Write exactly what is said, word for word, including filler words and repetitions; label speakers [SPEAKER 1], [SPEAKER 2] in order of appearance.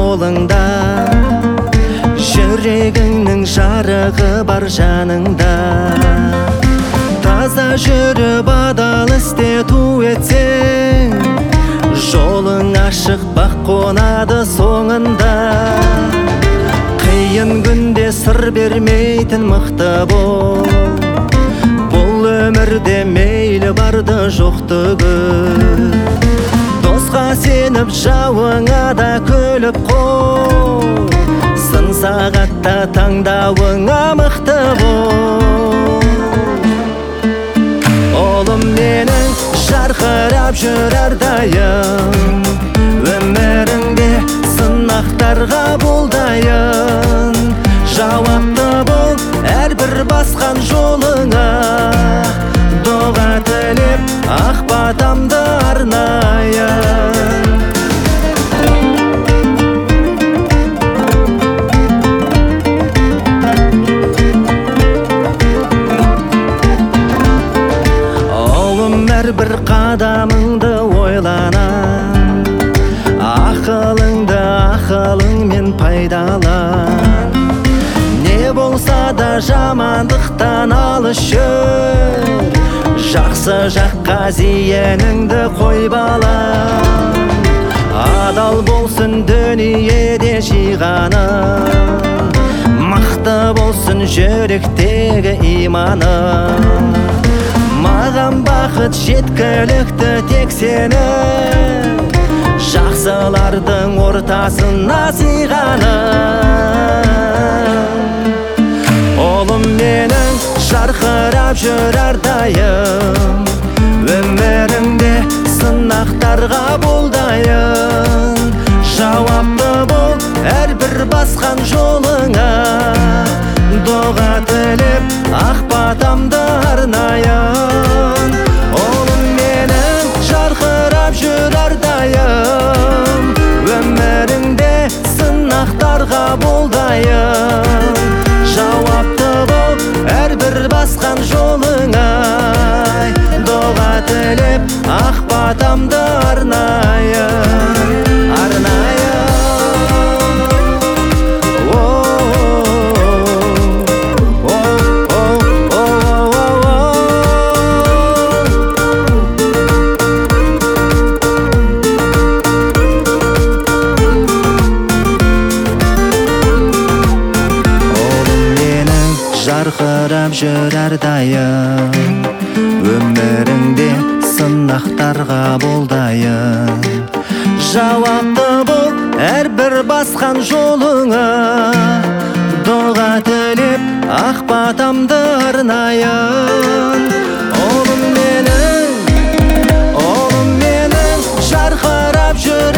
[SPEAKER 1] жолыңда, жүрегіңнің жарығы бар жаныңда. Таза жүріп адал істе ту етсең, жолың ашық бақ қонады соңында. Қиын күнде сыр бермейтін мықты бол, бұл өмірде мейлі барды жоқты көр. Досқа сеніп жауыңа да күліп қой, сын сағатта таңдауыңа мықты бол. Олым менің жарқырап жүр әрдайым, өміріңде сынақтарға бол дайын. Жауапты бол әрбір басқан жолыңа, дұға тілеп ақ батамды арнайын. Әрбір қадамыңды ойлана, ақылыңды ақылыңмен пайдалан. Не болса да жамандықтан алыс жүр, жақсы жаққа зейініңді қой балам. Адал болсын дүниеде жиғаның, мықты болсын жүректегі иманың. Маған бақыт жеткілікті тек сені, жақсылардың ортасына сыйғаның. Олым менің жарқырап жүр әрдайым, өміріңде сынақтарға бол дайын. Жауапты бол әрбір басқан жолыңа, дұға тілеп ақ батамды арнайын. Олым менің жарқырап жүр әрдайым, өміріңде сынақтарға бол дайын. Жауапты бол әрбір басқан жолыңа, дұға тілеп ақ батамды арнайын. Жарқырап жүр әрдайым, өміріңде сынақтарға бол дайын. Жауапты бол әрбір басқан жолыңа, дұға тілеп ақ батамды арнайын. Олым менің, олым менің жарқырап жүр